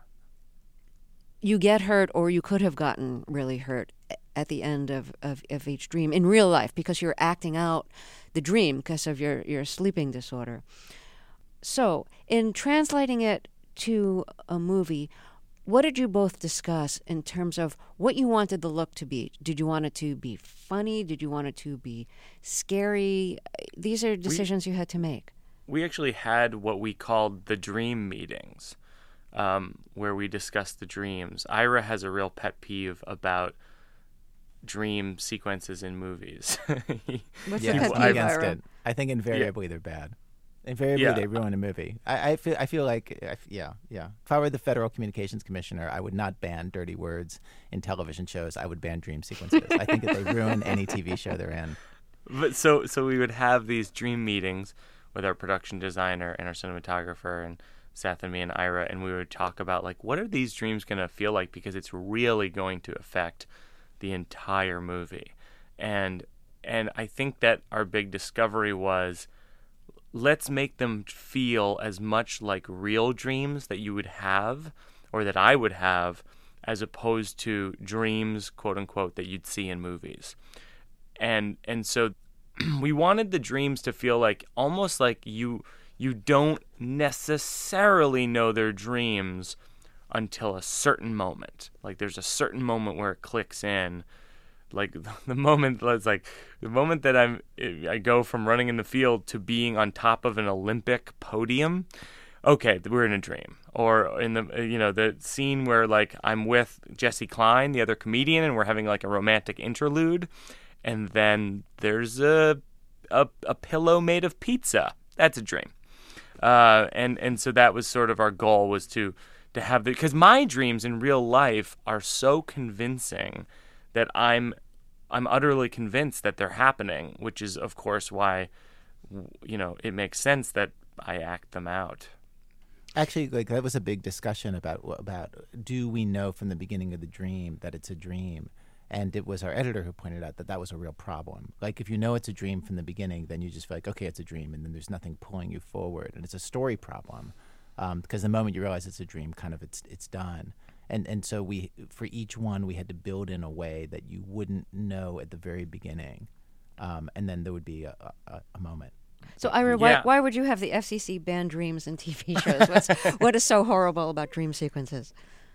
Speaker 1: you get hurt, or you could have gotten really hurt at the end of, of, of each dream in real life because you're acting out the dream because of your, your sleeping disorder. So, in translating it to a movie, what did you both discuss in terms of what you wanted the look to be? Did you want it to be funny? Did you want it to be scary? These are decisions we, you had to make.
Speaker 3: We actually had what we called the dream meetings, um, where we discussed the dreams. Ira has a real pet peeve about dream sequences in movies.
Speaker 1: What's
Speaker 2: Yeah,
Speaker 1: the pet
Speaker 2: I'm
Speaker 1: peeve,
Speaker 2: against
Speaker 1: Ira?
Speaker 2: it. I think invariably they're bad. Invariably,
Speaker 3: Yeah.
Speaker 2: they ruin a movie. I, I feel. I feel like, I f- yeah, yeah. If I were the Federal Communications Commissioner, I would not ban dirty words in television shows. I would ban dream sequences. I think that they ruin any T V show they're in.
Speaker 3: But so so we would have these dream meetings with our production designer and our cinematographer and Seth and me and Ira, and we would talk about like what are these dreams going to feel like, because it's really going to affect the entire movie. And and I think that our big discovery was, let's make them feel as much like real dreams that you would have, or that I would have, as opposed to dreams, quote unquote, that you'd see in movies. And and so we wanted the dreams to feel like almost like you you don't necessarily know they're dreams until a certain moment. Like there's a certain moment where it clicks in. Like the moment that's like the moment that I'm I go from running in the field to being on top of an Olympic podium. Okay, we're in a dream. Or in the you know the scene where like I'm with Jesse Klein, the other comedian, and we're having like a romantic interlude, and then there's a a, a pillow made of pizza. That's a dream. Uh, and and so that was sort of our goal, was to to have the, because my dreams in real life are so convincing that I'm I'm utterly convinced that they're happening, which is, of course, why, you know, it makes sense that I act them out.
Speaker 2: Actually, like that was a big discussion about about do we know from the beginning of the dream that it's a dream? And it was our editor who pointed out that that was a real problem. Like if you know it's a dream from the beginning, then you just feel like, okay, it's a dream, and then there's nothing pulling you forward, and it's a story problem um, because the moment you realize it's a dream, kind of it's it's done. And and so we, for each one, we had to build in a way that you wouldn't know at the very beginning, um, and then there would be a, a, a moment.
Speaker 1: So, Ira, why,
Speaker 3: Yeah.
Speaker 1: why would you have the F C C ban dreams in T V shows? What's, what is so horrible about dream sequences?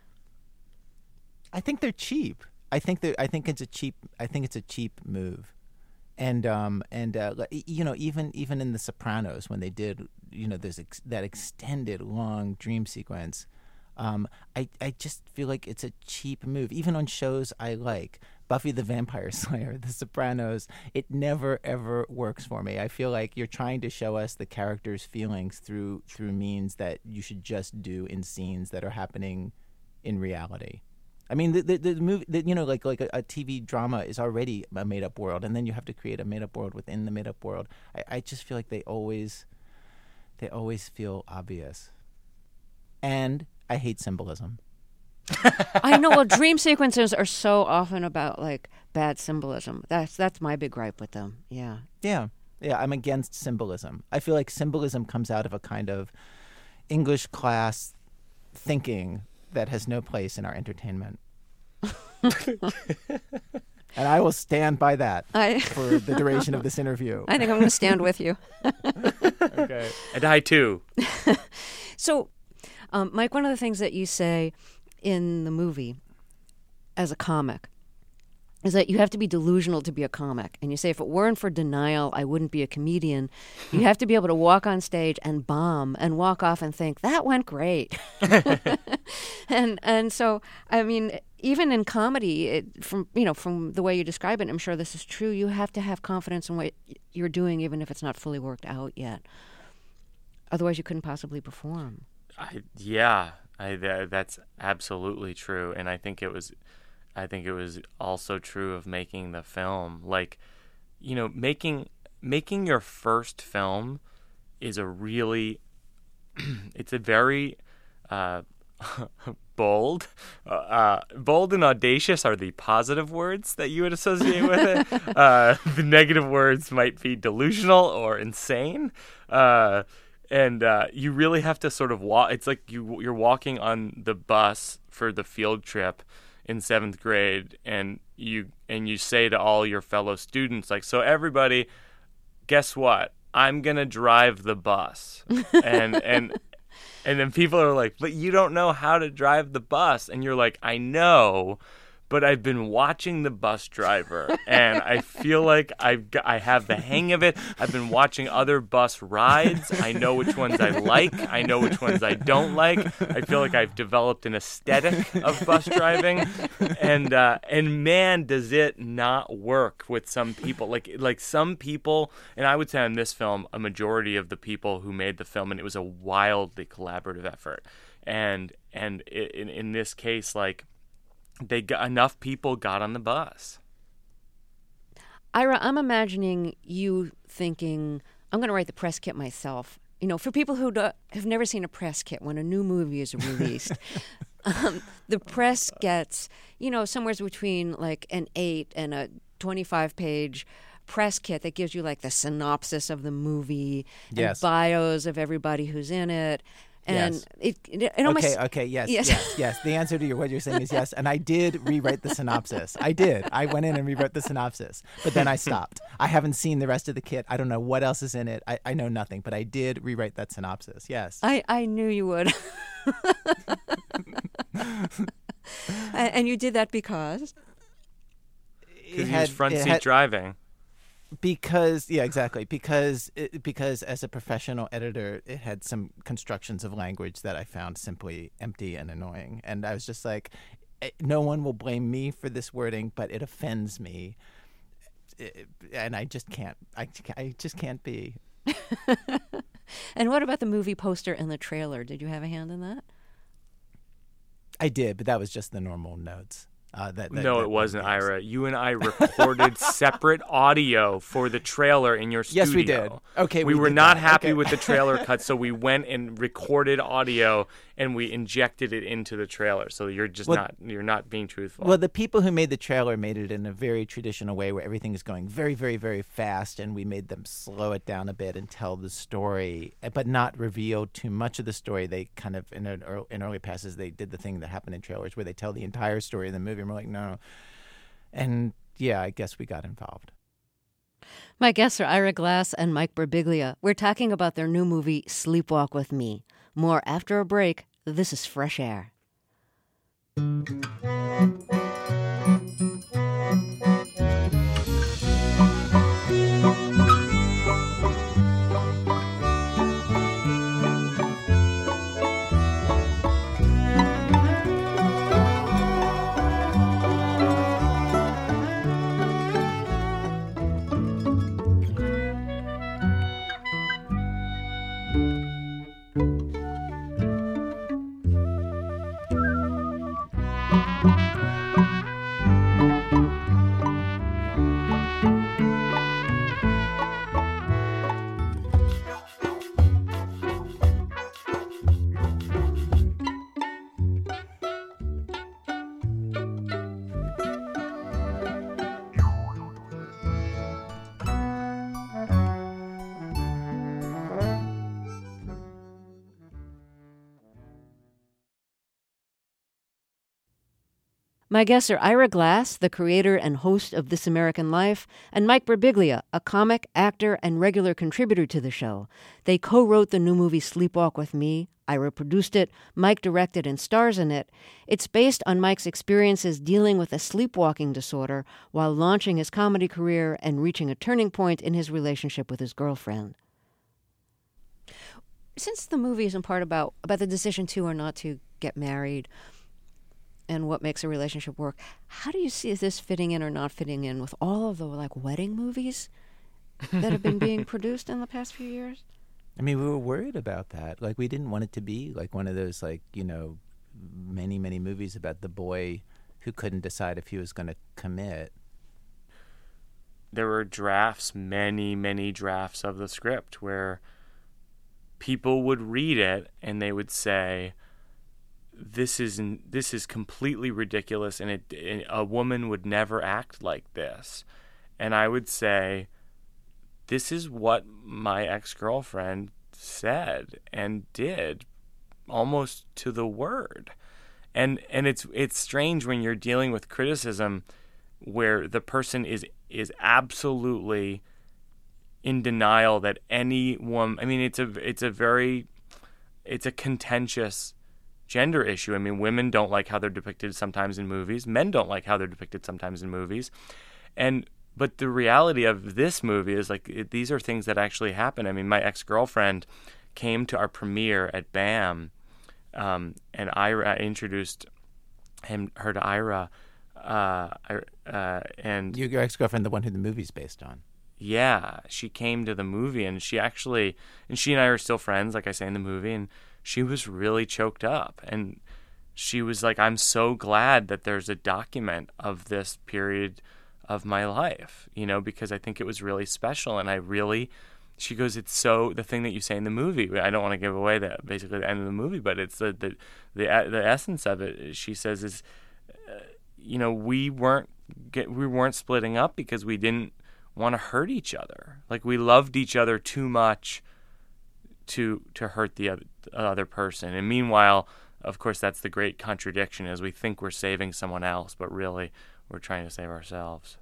Speaker 2: I think they're cheap. I think that I think it's a cheap. I think it's a cheap move, and um and uh, li- you know even even in The Sopranos when they did you know there's ex- that extended long dream sequence. Um, I, I just feel like it's a cheap move. Even on shows I like, Buffy the Vampire Slayer, The Sopranos, it never, ever works for me. I feel like you're trying to show us the character's feelings through through means that you should just do in scenes that are happening in reality. I mean, the the, the movie, the, you know, like like a, a T V drama is already a made-up world, and then you have to create a made-up world within the made-up world. I, I just feel like they always, they always feel obvious. And I hate symbolism.
Speaker 1: I know. Well, dream sequences are so often about like bad symbolism. That's that's my big gripe with them. Yeah.
Speaker 2: Yeah, yeah, I'm against symbolism. I feel like symbolism comes out of a kind of English class thinking that has no place in our entertainment. And I will stand by that
Speaker 1: I
Speaker 2: for the duration of this interview.
Speaker 1: I think I'm going to stand with you.
Speaker 2: Okay.
Speaker 3: And I too.
Speaker 1: So, um, Mike, one of the things that you say in the movie as a comic is that you have to be delusional to be a comic. And you say, if it weren't for denial, I wouldn't be a comedian. You have to be able to walk on stage and bomb and walk off and think, that went great. and and so, I mean, even in comedy, it, from you know, from the way you describe it, I'm sure this is true, you have to have confidence in what you're doing, even if it's not fully worked out yet. Otherwise, you couldn't possibly perform.
Speaker 3: I, yeah, I, that, that's absolutely true. And I think it was... I think it was also true of making the film. Like, you know, making making your first film is a really, it's a very uh, bold, uh, bold and audacious are the positive words that you would associate with it. Uh, the negative words might be delusional or insane. Uh, and uh, you really have to sort of walk. It's like you you're walking on the bus for the field trip in seventh grade, and you and you say to all your fellow students, like, so everybody, guess what? I'm gonna drive the bus, and and and then people are like, but you don't know how to drive the bus, and you're like, I know, but I've been watching The Bus Driver, and I feel like I've got, I have the hang of it. I've been watching other bus rides. I know which ones I like. I know which ones I don't like. I feel like I've developed an aesthetic of bus driving, and uh, and man, does it not work with some people. Like like some people, and I would say on this film, a majority of the people who made the film, and it was a wildly collaborative effort, and and in in this case, like. They got enough people got on the bus.
Speaker 1: Ira, I'm imagining you thinking, I'm going to write the press kit myself. You know, for people who do, have never seen a press kit when a new movie is released, um, the press gets, you know, somewhere between like an eight and a twenty-five page press kit that gives you like the synopsis of the movie and
Speaker 2: yes.
Speaker 1: bios of everybody who's in it. And
Speaker 2: yes.
Speaker 1: it, it, it almost...
Speaker 2: Okay, okay, yes,
Speaker 1: yes,
Speaker 2: yes, yes. The answer to your, what you're saying is yes. And I did rewrite the synopsis. I did. I went in and rewrote the synopsis. But then I stopped. I haven't seen the rest of the kit. I don't know what else is in it. I, I know nothing. But I did rewrite that synopsis, yes.
Speaker 1: I, I knew you would. And you did that because?
Speaker 3: Because he was front seat had, driving.
Speaker 2: Because yeah, exactly. Because it, because as a professional editor, it had some constructions of language that I found simply empty and annoying, and I was just like, no one will blame me for this wording, but it offends me, it, and I just can't. I I just can't be.
Speaker 1: And what about the movie poster and the trailer? Did you have a hand in that?
Speaker 2: I did, but that was just the normal notes. Uh, that, that,
Speaker 3: no,
Speaker 2: that,
Speaker 3: it wasn't, Ira. You and I recorded separate audio for the trailer in your studio.
Speaker 2: Yes, we did. Okay,
Speaker 3: we,
Speaker 2: we
Speaker 3: were
Speaker 2: did
Speaker 3: not
Speaker 2: that.
Speaker 3: happy
Speaker 2: Okay.
Speaker 3: with the trailer cut, so we went and recorded audio and we injected it into the trailer. So you're just
Speaker 2: well,
Speaker 3: not you're not being truthful.
Speaker 2: Well, the people who made the trailer made it in a very traditional way, where everything is going very, very, very fast, and we made them slow it down a bit and tell the story, but not reveal too much of the story. They kind of in an early, in early passes they did the thing that happened in trailers, where they tell the entire story of the movie, and we're like, no. And yeah, I guess we got involved.
Speaker 1: My guests are Ira Glass and Mike Birbiglia. We're talking about their new movie, Sleepwalk with Me. More after a break. This is Fresh Air. My guests are Ira Glass, the creator and host of This American Life, and Mike Birbiglia, a comic, actor, and regular contributor to the show. They co-wrote the new movie Sleepwalk with Me. Ira produced it, Mike directed and stars in it. It's based on Mike's experiences dealing with a sleepwalking disorder while launching his comedy career and reaching a turning point in his relationship with his girlfriend. Since the movie is in part about, about the decision to or not to get married, and what makes a relationship work, how do you see this fitting in or not fitting in with all of the like wedding movies that have been being produced in the past few years?
Speaker 2: I mean, we were worried about that. Like, we didn't want it to be like one of those, like, you know, many, many movies about the boy who couldn't decide if he was going to commit.
Speaker 3: There were drafts, many, many drafts of the script where people would read it and they would say, This is this is completely ridiculous, and it, a woman would never act like this. And I would say, this is what my ex-girlfriend said and did, almost to the word. And and it's it's strange when you're dealing with criticism, where the person is is absolutely in denial that any woman. I mean, it's a it's a very it's a contentious gender issue. I mean, women don't like how they're depicted sometimes in movies. Men don't like how they're depicted sometimes in movies. And but the reality of this movie is like it, these are things that actually happen. I mean, my ex-girlfriend came to our premiere at BAM, um, and Ira I introduced him her to Ira, uh, uh, and
Speaker 2: Your, your ex-girlfriend, the one who the movie's based on.
Speaker 3: yeah, she came to the movie, and she actually, and she and I are still friends, like I say in the movie, and she was really choked up, and she was like, I'm so glad that there's a document of this period of my life, you know, because I think it was really special, and I really, she goes, it's so, the thing that you say in the movie, I don't want to give away the, basically the end of the movie, but it's the, the, the, the essence of it, she says is, uh, you know, we weren't, get, we weren't splitting up because we didn't want to hurt each other. Like, we loved each other too much to to hurt the other, other person. And meanwhile, of course, that's the great contradiction, is we think we're saving someone else, but really we're trying to save ourselves.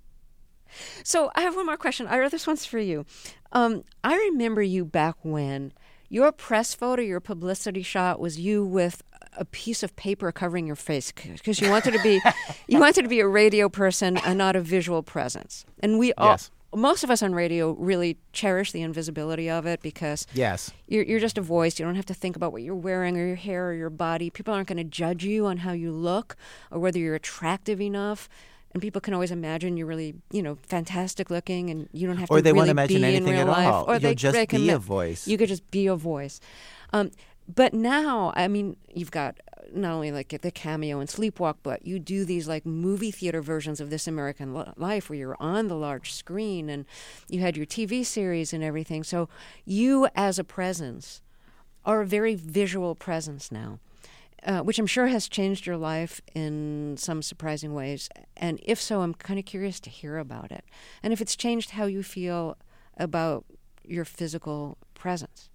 Speaker 1: So I have one more question. Ira, this one's for you. Um, I remember you back when your press photo, your publicity shot was you with a piece of paper covering your face because you wanted to be you wanted to be a radio person and not a visual presence. And we all,
Speaker 2: Yes.
Speaker 1: most of us on radio really cherish the invisibility of it because
Speaker 2: Yes.
Speaker 1: you're, you're just a voice. You don't have to think about what you're wearing or your hair or your body. People aren't going to judge you on how you look or whether you're attractive enough. And people can always imagine you're really, you know, fantastic looking, and you don't have
Speaker 2: Or
Speaker 1: to
Speaker 2: they
Speaker 1: really
Speaker 2: won't imagine
Speaker 1: be
Speaker 2: anything
Speaker 1: in real
Speaker 2: at
Speaker 1: life.
Speaker 2: all.
Speaker 1: Or
Speaker 2: You'll
Speaker 1: they,
Speaker 2: just
Speaker 1: they can
Speaker 2: be a
Speaker 1: ma-
Speaker 2: voice.
Speaker 1: You could just be a voice. Um, but now, I mean, you've got not only like the cameo and Sleepwalk, but you do these like movie theater versions of This American Life where you're on the large screen, and you had your T V series and everything. So you, as a presence, are a very visual presence now. Uh, which I'm sure has changed your life in some surprising ways. And if so, I'm kind of curious to hear about it. And if it's changed how you feel about your physical presence.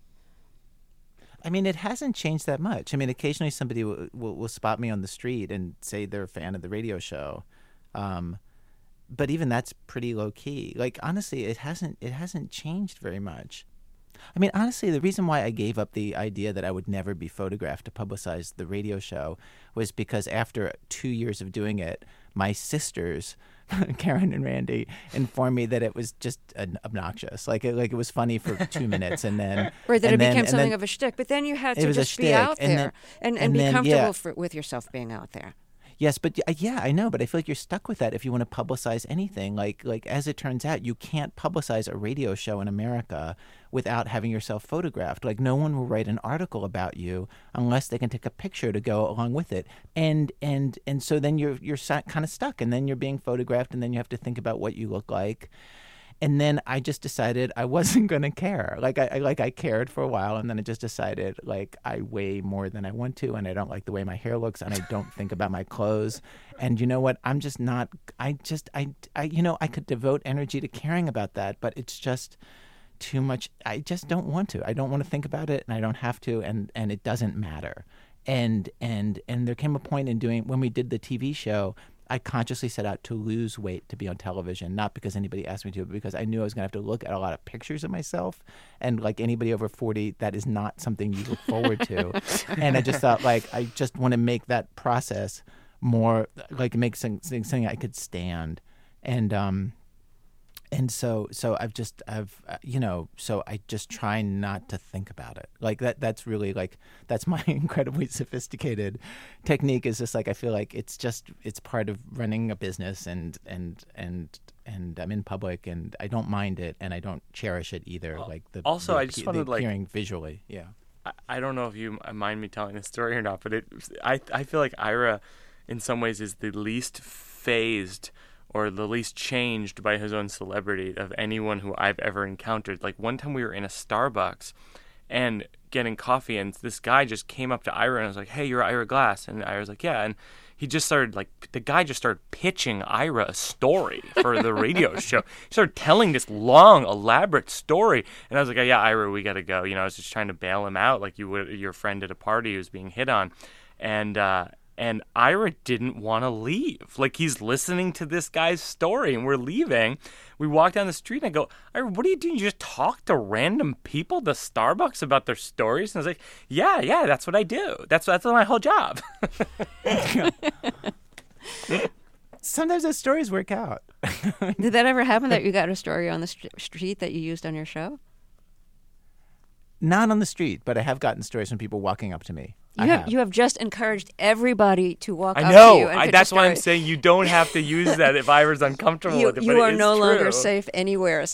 Speaker 2: I mean, it hasn't changed that much. I mean, occasionally somebody will, will, will spot me on the street and say they're a fan of the radio show. Um, but even that's pretty low key. Like, honestly, it hasn't it hasn't changed very much. I mean, honestly, the reason why I gave up the idea that I would never be photographed to publicize the radio show was because after two years of doing it, my sisters, Karen and Randy, informed me that it was just an obnoxious. Like it, like it was funny for two minutes, and then
Speaker 1: or that
Speaker 2: and
Speaker 1: it
Speaker 2: then,
Speaker 1: became something
Speaker 2: then,
Speaker 1: of a shtick. But then you had
Speaker 2: it
Speaker 1: to
Speaker 2: was a
Speaker 1: just be
Speaker 2: shtick,
Speaker 1: out
Speaker 2: and
Speaker 1: there
Speaker 2: then-
Speaker 1: and, and,
Speaker 2: and
Speaker 1: be
Speaker 2: then,
Speaker 1: comfortable
Speaker 2: yeah.
Speaker 1: for, with yourself being out there.
Speaker 2: Yes, but uh, yeah, I know, but I feel like you're stuck with that if you want to publicize anything. Like, like as it turns out, you can't publicize a radio show in America without having yourself photographed. Like, no one will write an article about you unless they can take a picture to go along with it. And and and so then you're you're kind of stuck, and then you're being photographed, and then you have to think about what you look like. And then I just decided I wasn't going to care. Like I, I like I cared for a while, and then I just decided like I weigh more than I want to, and I don't like the way my hair looks, and I don't think about my clothes. And you know what? I'm just not. I just I, I you know I could devote energy to caring about that, but it's just too much. I just don't want to. I don't want to think about it, and I don't have to, and and it doesn't matter. And and and there came a point in doing when we did the T V show. I consciously set out to lose weight to be on television, not because anybody asked me to, but because I knew I was going to have to look at a lot of pictures of myself. And like anybody over forty, that is not something you look forward to. And I just thought, like, I just want to make that process more, like, make something, something I could stand. And, um, and so, so I've just, I've, uh, you know, so I just try not to think about it. Like that, that's really like, that's my incredibly sophisticated technique is just like, I feel like it's just, it's part of running a business and, and, and, and I'm in public and I don't mind it and I don't cherish it either. Like the,
Speaker 3: Also,
Speaker 2: the,
Speaker 3: I just
Speaker 2: the
Speaker 3: wanted, like-
Speaker 2: appearing visually. Yeah.
Speaker 3: I, I don't know if you mind me telling this story or not, but it I I feel like Ira, in some ways, is the least phased or the least changed by his own celebrity of anyone who I've ever encountered. Like one time we were in a Starbucks and getting coffee, and this guy just came up to Ira and was like, "Hey, you're Ira Glass," and Ira was like, "Yeah," and he just started like the guy just started pitching Ira a story for the radio show. He started telling this long, elaborate story, and I was like, oh, "Yeah, Ira, we got to go." You know, I was just trying to bail him out, like you would your friend at a party who's being hit on, and uh, And Ira didn't want to leave. Like, he's listening to this guy's story, and we're leaving. We walk down the street, and I go, Ira, what are you doing? You just talk to random people to Starbucks about their stories? And I was like, yeah, yeah, that's what I do. That's, that's my whole job.
Speaker 2: Sometimes those stories work out.
Speaker 1: Did that ever happen that you got a story on the st- street that you used on your show?
Speaker 2: Not on the street, but I have gotten stories from people walking up to me.
Speaker 1: You
Speaker 2: I
Speaker 1: have,
Speaker 2: have.
Speaker 1: you have just encouraged everybody to walk
Speaker 3: I
Speaker 1: up
Speaker 3: know.
Speaker 1: to you and
Speaker 3: I,
Speaker 1: pitch
Speaker 3: that's
Speaker 1: a
Speaker 3: why I'm
Speaker 1: story.
Speaker 3: saying you don't have to use that if Ira's uncomfortable
Speaker 1: You,
Speaker 3: with it.
Speaker 1: you
Speaker 3: but
Speaker 1: are
Speaker 3: it is
Speaker 1: no
Speaker 3: true.
Speaker 1: longer safe anywhere.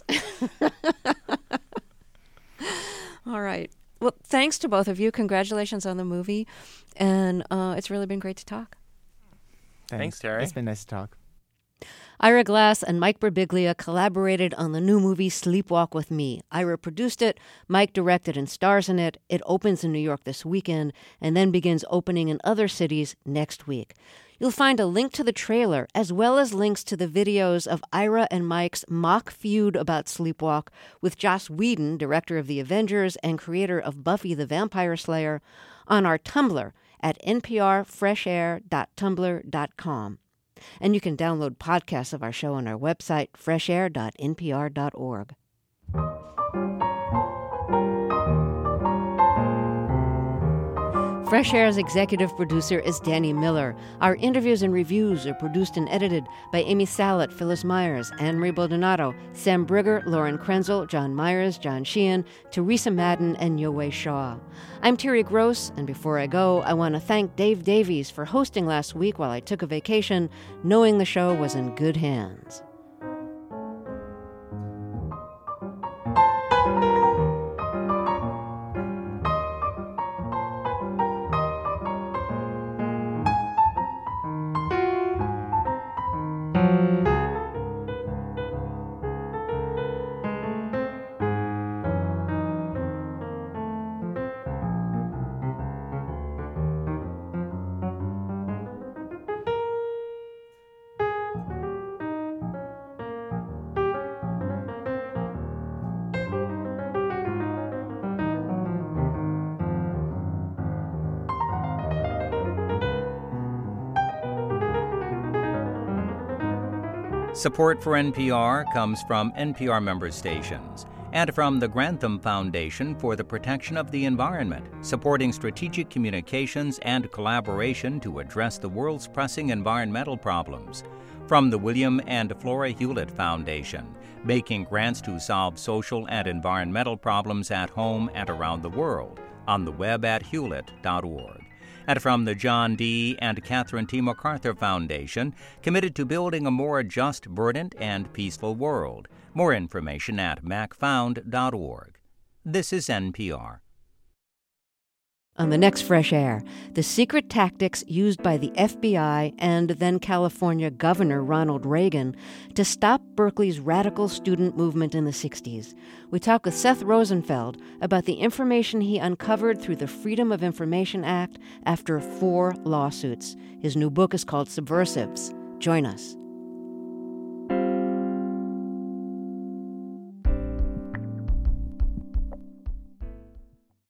Speaker 1: All right. Well, thanks to both of you. Congratulations on the movie. And uh, it's really been great to talk.
Speaker 2: Thanks.
Speaker 3: Thanks, Terry.
Speaker 2: It's been nice to talk.
Speaker 1: Ira Glass and Mike Birbiglia collaborated on the new movie Sleepwalk with Me. Ira produced it, Mike directed and stars in it. It opens in New York this weekend and then begins opening in other cities next week. You'll find a link to the trailer as well as links to the videos of Ira and Mike's mock feud about Sleepwalk with Joss Whedon, director of The Avengers and creator of Buffy the Vampire Slayer, on our Tumblr at n p r fresh air dot tumblr dot com. And you can download podcasts of our show on our website, fresh air dot n p r dot org. Fresh Air's executive producer is Danny Miller. Our interviews and reviews are produced and edited by Amy Salet, Phyllis Myers, Anne-Marie Baldonado, Sam Brigger, Lauren Krenzel, John Myers, John Sheehan, Teresa Madden, and Yowei Shaw. I'm Terry Gross, and before I go, I want to thank Dave Davies for hosting last week while I took a vacation, knowing the show was in good hands.
Speaker 5: Support for N P R comes from N P R member stations and from the Grantham Foundation for the Protection of the Environment, supporting strategic communications and collaboration to address the world's pressing environmental problems. From the William and Flora Hewlett Foundation, making grants to solve social and environmental problems at home and around the world, on the web at hewlett dot org. And from the John D. and Catherine T. MacArthur Foundation, committed to building a more just, verdant, and peaceful world. More information at mac found dot org. This is N P R.
Speaker 1: On the next Fresh Air, the secret tactics used by the F B I and then California Governor Ronald Reagan to stop Berkeley's radical student movement in the sixties. We talk with Seth Rosenfeld about the information he uncovered through the Freedom of Information Act after four lawsuits. His new book is called Subversives. Join us.